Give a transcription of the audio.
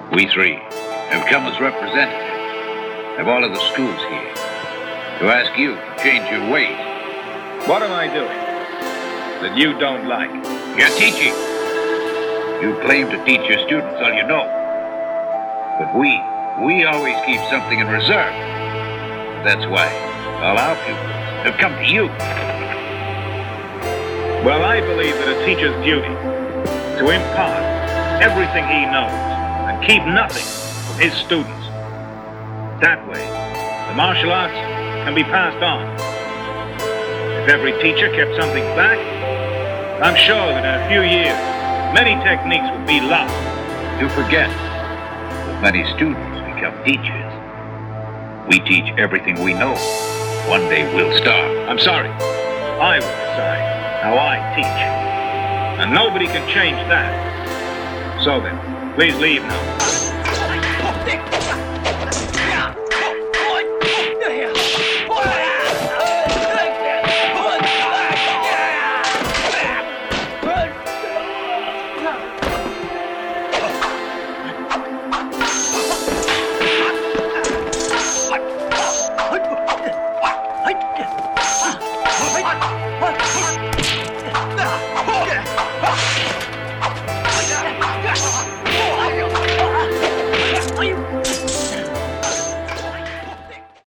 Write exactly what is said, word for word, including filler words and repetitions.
We three have come as representatives of all of the schools here to ask you to change your ways. What am I doing that you don't like? You're teaching. You claim to teach your students all you know. But we, we always keep something in reserve. That's why all our pupils have come to you. Well, I believe that a teacher's duty to impart everything he knows and keep nothing from his students. That way, the martial arts can be passed on. If every teacher kept something back, I'm sure that in a few years, many techniques would be lost. You forget that many students become teachers. We teach everything we know. One day we'll starve. I'm sorry. I will decide how I teach. And nobody can change that. So then, please leave now.